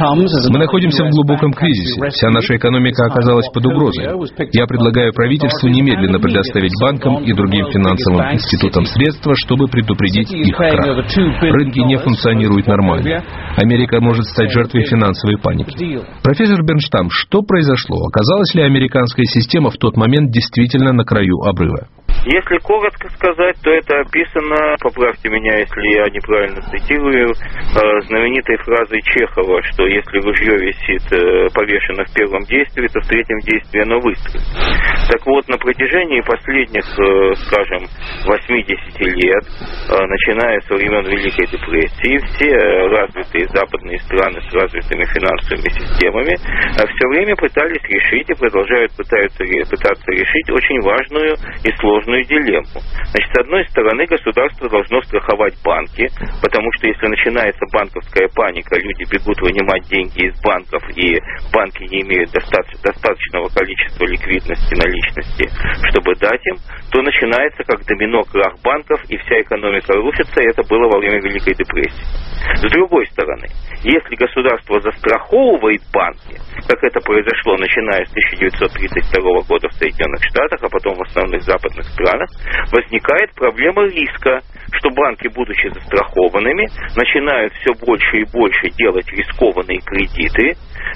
A: «Мы находимся в глубоком кризисе. Вся наша экономика оказалась под угрозой. Я предлагаю правительству немедленно предоставить банкам и другим финансовым институтам средства, чтобы предупредить их крах. Рынки не функционируют нормально. Америка может стать жертвой финансовой паники». Профессор Бернштам, что произошло? Оказалась ли американская система в тот момент действительно на краю обрыва?
D: Если коротко сказать, то это описано, поправьте меня, если я неправильно цитирую, знаменитой фразой Чехова, что если ружье висит повешено в первом действии, то в третьем действии оно выстрелит. Так вот, на протяжении последних, скажем, восьмидесяти лет, начиная со времен Великой депрессии, все развитые западные страны с развитыми финансовыми системами все время пытались решить и продолжают пытаться, пытаться решить очень важную и сложную дилемму. Значит, с одной стороны, государство должно страховать банки, потому что если начинается банковская паника, люди бегут вынимать деньги из банков, и банки не имеют достаточно, достаточного количества ликвидности, наличности, чтобы дать им, то начинается как домино крах банков, и вся экономика рушится, и это было во время Великой депрессии. С другой стороны, если государство застраховывает банки, как это произошло, начиная с тысяча девятьсот тридцать второго года в Соединенных Штатах, а потом в основных западных странах, возникает проблема риска, что банки, будучи застрахованными, начинают все больше и больше делать рискованные кредиты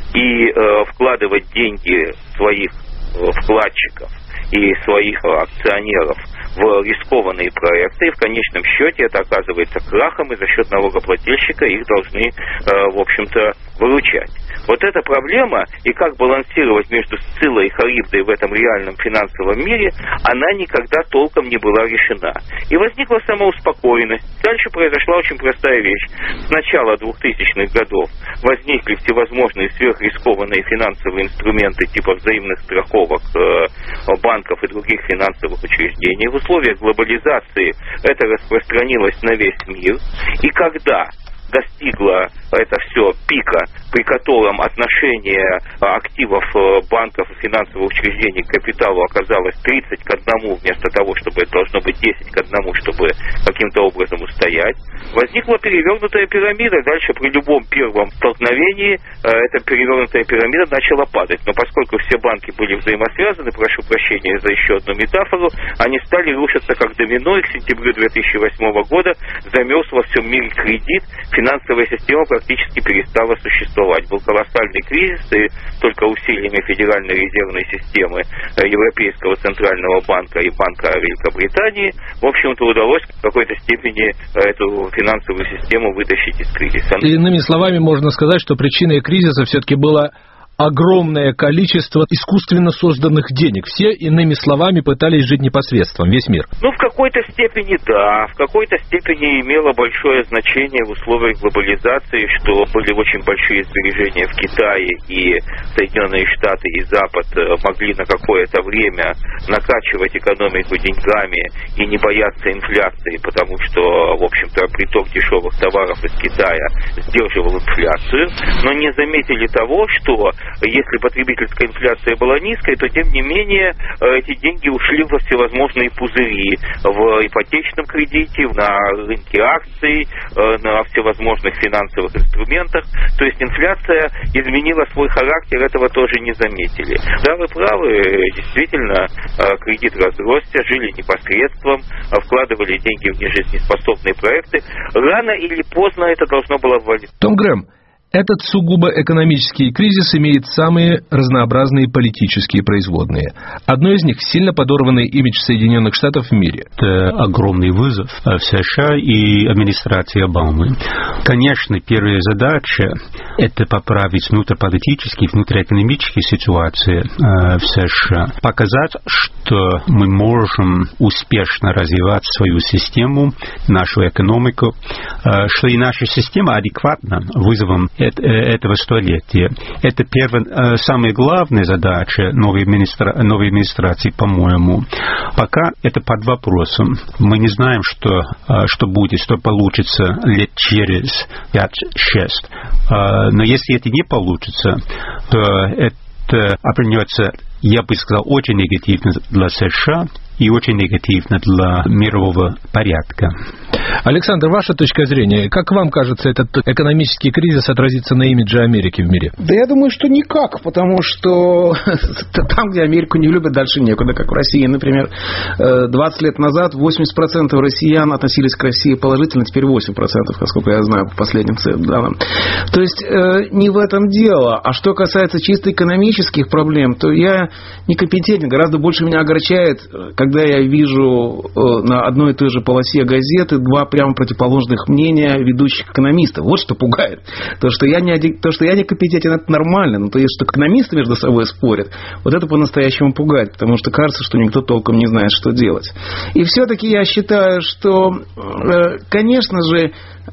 D: и э, вкладывать деньги своих э, вкладчиков и своих акционеров в рискованные проекты, и в конечном счете это оказывается крахом, и за счет налогоплательщика их должны, э, в общем-то, выручать. Вот эта проблема, и как балансировать между Сциллой и Харибдой в этом реальном финансовом мире, она никогда толком не была решена. И возникла самоуспокоенность. Дальше произошла очень простая вещь. С начала двухтысячных годов возникли всевозможные сверхрискованные финансовые инструменты типа взаимных страховок э, банков и других финансовых учреждений. В условиях глобализации это распространилось на весь мир. И когда достигло это все пика, при котором отношение активов банков и финансовых учреждений к капиталу оказалось тридцать к одному, вместо того, чтобы это должно быть десять к одному, чтобы каким-то образом устоять, возникла перевернутая пирамида. Дальше при любом первом столкновении эта перевернутая пирамида начала падать. Но поскольку все банки были взаимосвязаны, прошу прощения за еще одну метафору, они стали рушиться как домино, и к сентябрю две тысячи восьмого года замерз во всем мире кредит, финансовая система практически перестала существовать. Был колоссальный кризис, и только усилиями Федеральной резервной системы Европейского центрального банка и Банка Великобритании, в общем-то, удалось в какой-то степени эту финансовую систему вытащить из кризиса.
A: Иными словами, можно сказать, что причиной кризиса все-таки было огромное количество искусственно созданных денег. Все, иными словами, пытались жить непосредством, весь мир.
D: Ну, в какой-то степени да, в какой-то степени имело большое значение в условиях глобализации, что были очень большие сбережения в Китае, и Соединенные Штаты и Запад могли на какое-то время накачивать экономику деньгами и не бояться инфляции, потому что, в общем-то, приток дешевых товаров из Китая сдерживал инфляцию, но не заметили того, что если потребительская инфляция была низкой, то, тем не менее, эти деньги ушли во всевозможные пузыри, в ипотечном кредите, на рынке акций, на всевозможных финансовых инструментах. То есть инфляция изменила свой характер, этого тоже не заметили. Да, вы правы, действительно, кредит разросся, жили непосредством, вкладывали деньги в нежизнеспособные проекты. Рано или поздно это должно было ввалиться.
A: Том Грэм, Этот сугубо экономический кризис имеет самые разнообразные политические производные. Одно из них – сильно подорванный имидж Соединенных Штатов в мире.
B: Это огромный вызов в США и администрации Обамы. Конечно, первая задача – это поправить внутриполитические, внутриэкономические ситуации в США. Показать, что мы можем успешно развивать свою систему, нашу экономику, что и наша система адекватна вызовам этого столетия. Это первая, самая главная задача новой, администра... новой администрации, по-моему. Пока это под вопросом. Мы не знаем, что, что будет, что получится лет через пять-шесть. Но если это не получится, то это обернется, я бы сказал, очень негативно для США и очень негативно для мирового порядка.
A: Александр, ваша точка зрения, как вам кажется, этот экономический кризис отразится на имидже Америки в мире?
C: Да я думаю, что никак, потому что там, где Америку не любят, дальше некуда, как в России. Например, двадцать лет назад восемьдесят процентов россиян относились к России положительно, теперь восемь процентов, насколько я знаю, по последним данным. То есть не в этом дело. А что касается чисто экономических проблем, то я некомпетентен. Гораздо больше меня огорчает, когда я вижу на одной и той же полосе газеты два прямо противоположных мнения ведущих экономистов. Вот что пугает. То, что я не, то, что я не компетентен, это нормально. Но то есть, что экономисты между собой спорят, вот это по-настоящему пугает. Потому что кажется, что никто толком не знает, что делать. И все-таки я считаю, что, конечно же,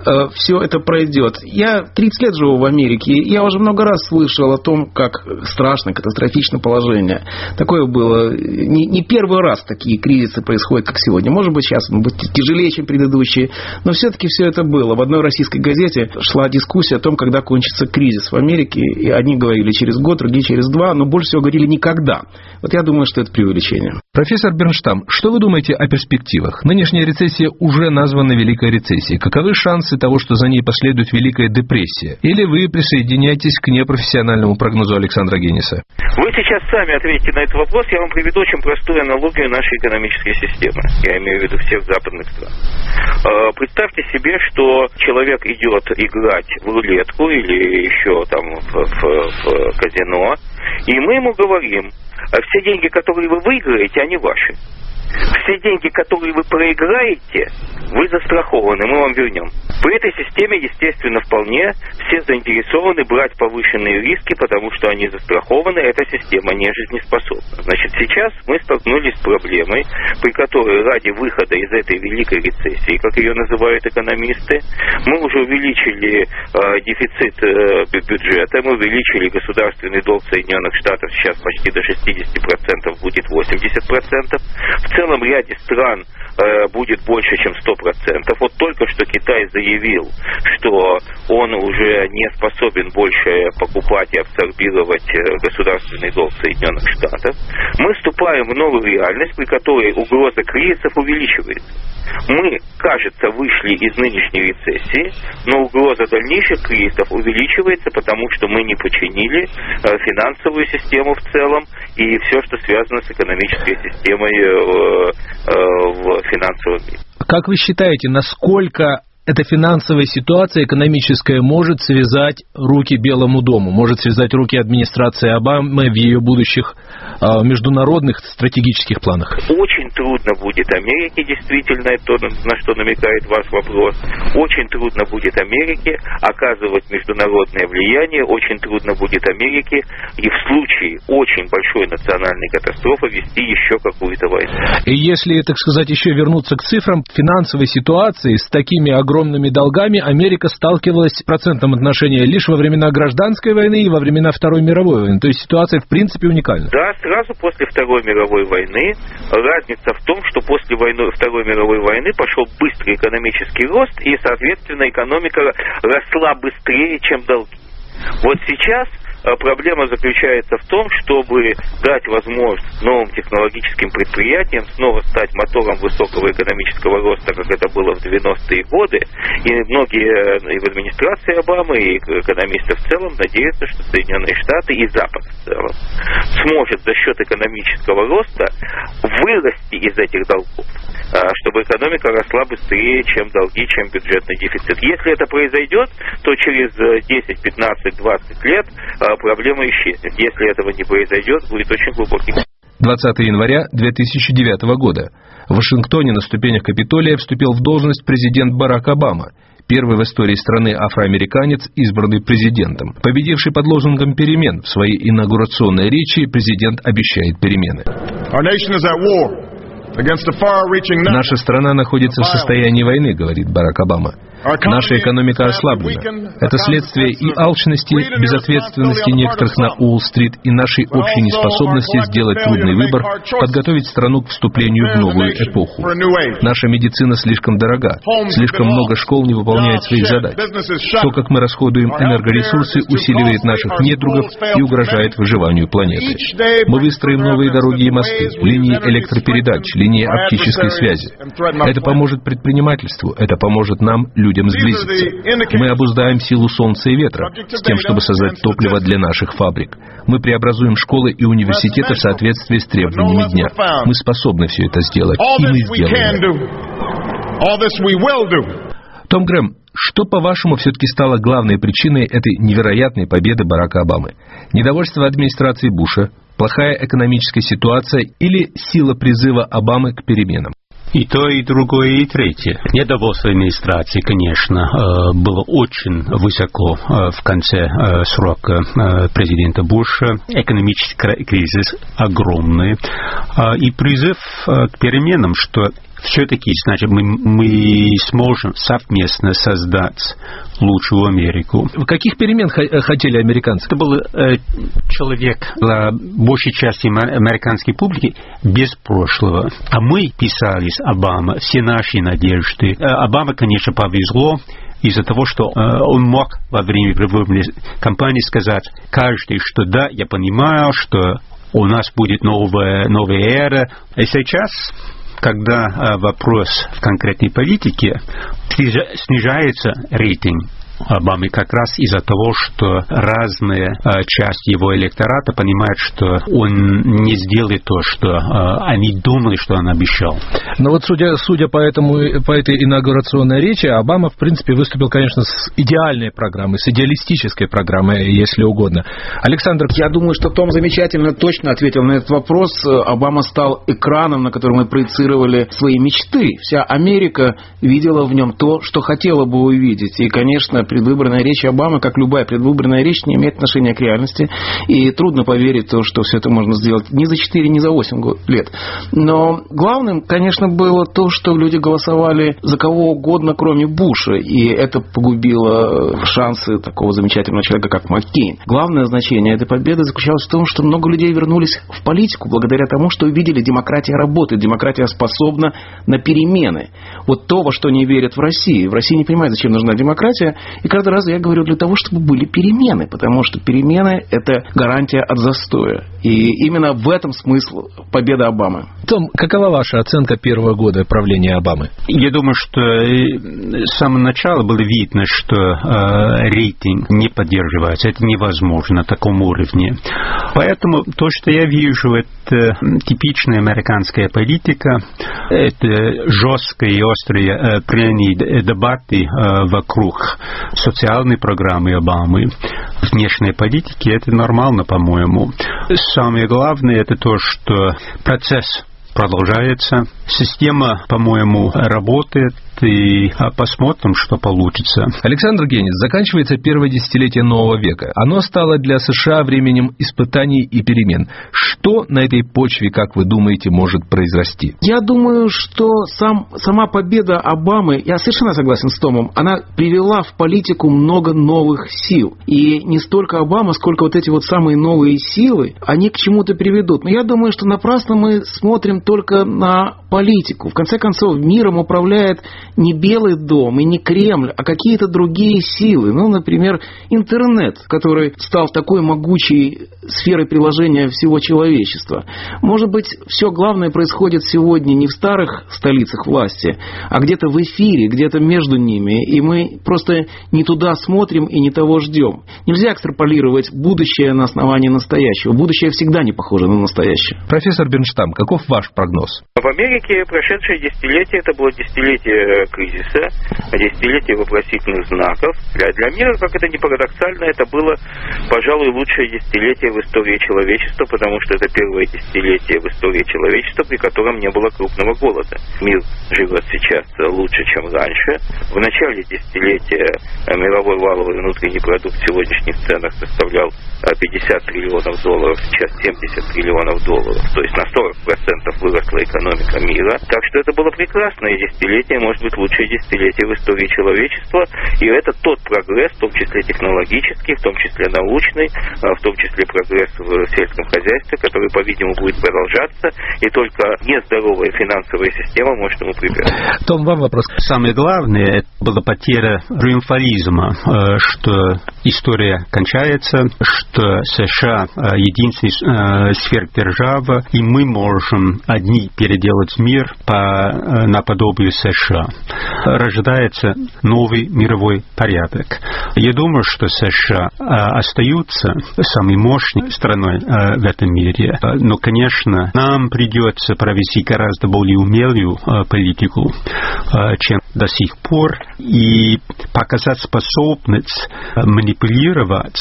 C: все это пройдет. Я тридцать лет живу в Америке, и я уже много раз слышал о том, как страшно, катастрофично положение. Такое было не, не первый раз такие кризисы происходят, как сегодня. Может быть, сейчас он будет тяжелее, чем предыдущие, но все-таки все это было. В одной российской газете шла дискуссия о том, когда кончится кризис в Америке, и одни говорили через год, другие через два, но больше всего говорили никогда. Вот я думаю, что это преувеличение.
A: Профессор Бернштам, что вы думаете о перспективах? Нынешняя рецессия уже названа Великой рецессией. Каковы шансы того, что за ней последует Великая депрессия? Или вы присоединяетесь к непрофессиональному прогнозу Александра Генниса?
D: Вы сейчас сами ответите на этот вопрос. Я вам приведу очень простую аналогию нашей экономической системы. Я имею в виду всех западных стран. Представьте себе, что человек идет играть в рулетку или еще там в, в, в казино, и мы ему говорим: все деньги, которые вы выиграете, они ваши. Все деньги, которые вы проиграете, вы застрахованы, мы вам вернем. При этой системе, естественно, вполне все заинтересованы брать повышенные риски, потому что они застрахованы, эта система не жизнеспособна. Значит, сейчас мы столкнулись с проблемой, при которой ради выхода из этой великой рецессии, как ее называют экономисты, мы уже увеличили э, дефицит э, бюджета, мы увеличили государственный долг Соединенных Штатов, сейчас почти до шестьдесят процентов, будет восемьдесят процентов. В целом ряде стран э, будет больше, чем сто процентов. Вот только что Китай заявил, что он уже не способен больше покупать и абсорбировать государственный долг Соединенных Штатов. Мы вступаем в новую реальность, при которой угроза кризисов увеличивается. Мы, кажется, вышли из нынешней рецессии, но угроза дальнейших кризисов увеличивается, потому что мы не починили э, финансовую систему в целом и все, что связано с экономической системой э, в финансовом мире.
A: Как вы считаете, насколько эта финансовая ситуация экономическая может связать руки Белому дому, может связать руки администрации Обамы в ее будущих э, международных стратегических планах?
D: Очень трудно будет Америке, действительно, то, на что намекает ваш вопрос. Очень трудно будет Америке оказывать международное влияние, очень трудно будет Америке и в случае очень большой национальной катастрофы вести еще какую-то войну.
A: И если, так сказать, еще вернуться к цифрам финансовой ситуации с такими огромными огромными долгами, Америка сталкивалась в процентном отношении лишь во времена гражданской войны и во времена Второй мировой войны. То есть ситуация в принципе уникальна.
D: Да, сразу после Второй мировой войны. Разница в том, что после войны, Второй мировой войны пошел быстрый экономический рост, и, соответственно, экономика росла быстрее, чем долги. Вот сейчас проблема заключается в том, чтобы дать возможность новым технологическим предприятиям снова стать мотором высокого экономического роста, как это было в девяностые годы. И многие и в администрации Обамы, и экономисты в целом надеются, что Соединенные Штаты и Запад в целом сможет за счет экономического роста вырасти из этих долгов, чтобы экономика росла быстрее, чем долги, чем бюджетный дефицит. Если это произойдет, то через десять, пятнадцать, двадцать лет проблема исчезнет. Если этого не произойдет, будет очень глубокий.
A: двадцатого января две тысячи девятого года. В Вашингтоне на ступенях Капитолия вступил в должность президент Барак Обама, первый в истории страны афроамериканец, избранный президентом. Победивший под лозунгом перемен в своей инаугурационной речи, президент обещает перемены. Наша страна находится в состоянии войны, говорит Барак Обама. Наша экономика ослаблена. Это следствие и алчности, безответственности некоторых на Уолл-стрит, и нашей общей неспособности сделать трудный выбор, подготовить страну к вступлению в новую эпоху. Наша медицина слишком дорога, слишком много школ не выполняет своих задач. То, как мы расходуем энергоресурсы, усиливает наших недругов и угрожает выживанию планеты. Мы выстроим новые дороги и мосты, линии электропередач, линии оптической связи. Это поможет предпринимательству, это поможет нам, людям, сблизиться. Мы обуздаем силу солнца и ветра с тем, чтобы создать топливо для наших фабрик. Мы преобразуем школы и университеты в соответствии с требованиями дня. Мы способны все это сделать, и мы сделаем это. Том Грэм, что, по-вашему, все-таки стало главной причиной этой невероятной победы Барака Обамы? Недовольство администрации Буша, плохая экономическая ситуация или сила призыва Обамы к переменам?
B: И то, и другое, и третье. Недовольство администрации, конечно, было очень высоко в конце срока президента Буша. Экономический кризис огромный. И призыв к переменам, что все-таки, значит, мы, мы сможем совместно создать лучшую Америку.
A: Каких перемен хотели американцы?
B: Это был э, человек для большей части американской публики без прошлого. А мы писали с Обама все наши надежды. Э, Обама, конечно, повезло из-за того, что э, он мог во время предвыборной кампании сказать каждый, что да, я понимаю, что у нас будет новая, новая эра. И сейчас, когда э, вопрос в конкретной политике, снижается рейтинг Обамы как раз из-за того, что разные э, части его электората понимают, что он не сделает то, что э, они думали, что он обещал.
A: Но вот судя, судя по, этому, по этой инаугурационной речи, Обама, в принципе, выступил, конечно, с идеальной программой, с идеалистической программой, если угодно. Александр,
C: я думаю, что Том замечательно точно ответил на этот вопрос. Обама стал экраном, на котором мы проецировали свои мечты. Вся Америка видела в нем то, что хотела бы увидеть. И, конечно, предвыборная речь Обамы, как любая предвыборная речь, не имеет отношения к реальности. И трудно поверить в то, что все это можно сделать ни за четыре, ни за восемь лет. Но главным, конечно, было то, что люди голосовали за кого угодно, кроме Буша. И это погубило шансы такого замечательного человека, как Маккейн. Главное значение этой победы заключалось в том, что много людей вернулись в политику благодаря тому, что увидели, демократия работает, демократия способна на перемены. Вот то, во что не верят в России. В России не понимают, зачем нужна демократия. И каждый раз я говорю для того, чтобы были перемены, потому что перемены – это гарантия от застоя. И именно в этом смысл победы Обамы.
A: Том, какова ваша оценка первого года правления Обамы?
B: Я думаю, что с самого начала было видно, что э, рейтинг не поддерживается. Это невозможно на таком уровне. Поэтому то, что я вижу, это типичная американская политика. Это жесткие и острые э, прямые дебаты э, вокруг социальной программы Обамы, внешней политики. Это нормально, по-моему. Самое главное, это то, что процесс продолжается. Система, по-моему, работает, и посмотрим, что получится.
A: Александр Генис, заканчивается первое десятилетие нового века. Оно стало для США временем испытаний и перемен. Что на этой почве, как вы думаете, может произрасти?
C: Я думаю, что сам, сама победа Обамы, я совершенно согласен с Томом, она привела в политику много новых сил. И не столько Обама, сколько вот эти вот самые новые силы, они к чему-то приведут. Но я думаю, что напрасно мы смотрим смотрим только на политику. В конце концов, миром управляет не Белый дом и не Кремль, а какие-то другие силы. Ну, например, интернет, который стал такой могучей сферой приложения всего человечества. Может быть, все главное происходит сегодня не в старых столицах власти, а где-то в эфире, где-то между ними. И мы просто не туда смотрим и не того ждем. Нельзя экстраполировать будущее на основании настоящего. Будущее всегда не похоже на настоящее.
A: Профессор Бернштам, каков ваш прогноз?
D: В Америке прошедшее десятилетие, это было десятилетие кризиса, десятилетие вопросительных знаков. Для, для мира, как это ни парадоксально, это было, пожалуй, лучшее десятилетие в истории человечества, потому что это первое десятилетие в истории человечества, при котором не было крупного голода. Мир живет сейчас лучше, чем раньше. В начале десятилетия мировой валовый внутренний продукт в сегодняшних ценах составлял пятьдесят триллионов долларов, сейчас семьдесят триллионов долларов. То есть на сорок процентов выросла экономика мира. Так что это было прекрасное десятилетие, может быть, лучшее десятилетие в истории человечества. И это тот прогресс, в том числе технологический, в том числе научный, в том числе прогресс в сельском хозяйстве, который, по-видимому, будет продолжаться. И только нездоровая финансовая система может ему препятствовать.
A: Том, вам вопрос.
B: Самое главное, это была потеря триумфализма, что история кончается, что США единственная сверхдержава, и мы можем одни переделать мир по наподобию США. Рождается новый мировой порядок. Я думаю, что США остаются самой мощной страной в этом мире, но, конечно, нам придется провести гораздо более умелую политику, чем до сих пор, и показать способность манипулировать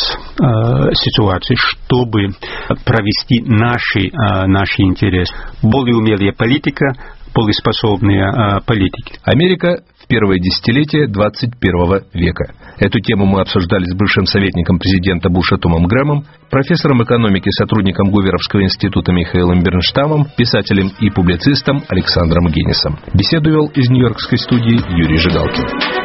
B: ситуацию, чтобы провести наши, наши интересы. Более умелая политика, более способные политики.
A: Америка в первое десятилетие двадцать первого века. Эту тему мы обсуждали с бывшим советником президента Буша Томом Грэмом, профессором экономики, сотрудником Гуверовского института Михаилом Бернштамом, писателем и публицистом Александром Генисом. Беседу вел из Нью-Йоркской студии Юрий Жигалкин.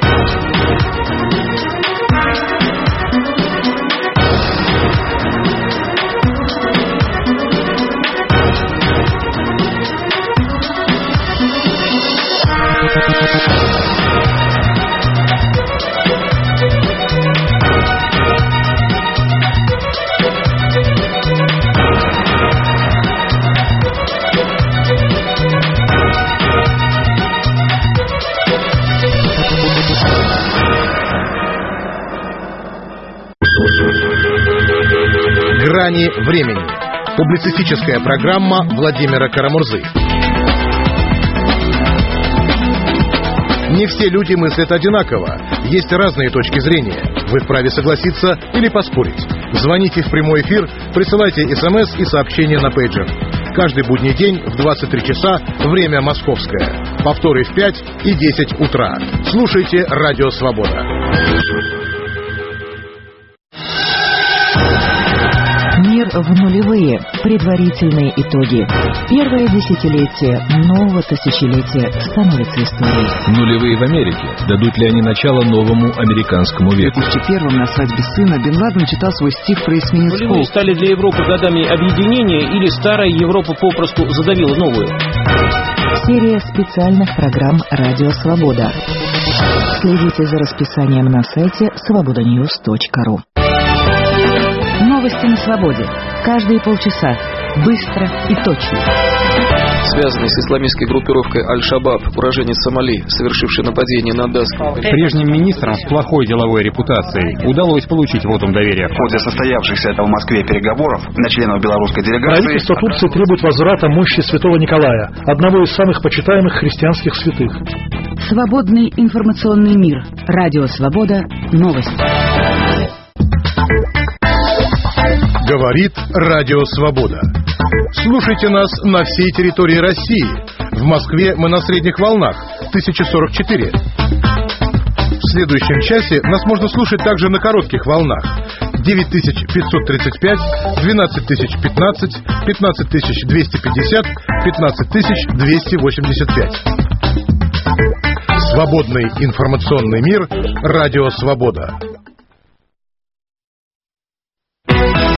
H: «Грани времени». Публицистическая программа Владимира Карамурзы. Не все люди мыслят одинаково. Есть разные точки зрения. Вы вправе согласиться или поспорить. Звоните в прямой эфир, присылайте смс и сообщения на пейджер. Каждый будний день в двадцать три часа, время московское. Повторы в пять и десять утра. Слушайте «Радио Свобода».
I: Мир в нулевые. Предварительные итоги. Первое десятилетие нового тысячелетия становится историей.
A: Нулевые в Америке. Дадут ли они начало новому американскому веку?
J: В две тысячи первом на свадьбе сына Бен Ладен читал свой стих про эсминец Холл.
K: Нулевые стали для Европы годами объединения, или старая Европа попросту задавила новую?
I: Серия специальных программ «Радио Свобода». Следите за расписанием на сайте свобода ньюс точка ру. Новости на свободе. Каждые полчаса. Быстро и точно.
L: Связанный с исламистской группировкой Аль-Шабаб, уроженец Сомали, совершивший нападение на Даск.
M: Прежним министрам с плохой деловой репутацией удалось получить вотум доверия.
N: В ходе состоявшихся в Москве переговоров на членов белорусской делегации...
O: Правительство Турции требует возврата мощи святого Николая, одного из самых почитаемых христианских святых.
I: Свободный информационный мир. Радио Свобода. Новости.
H: Говорит Радио Свобода. Слушайте нас на всей территории России. В Москве мы на средних волнах тысяча сорок четыре. В следующем часе нас можно слушать также на коротких волнах девять тысяч пятьсот тридцать пять, двенадцать тысяч пятнадцать, пятнадцать тысяч двести пятьдесят, пятнадцать тысяч двести восемьдесят пять. Свободный информационный мир. Радио Свобода.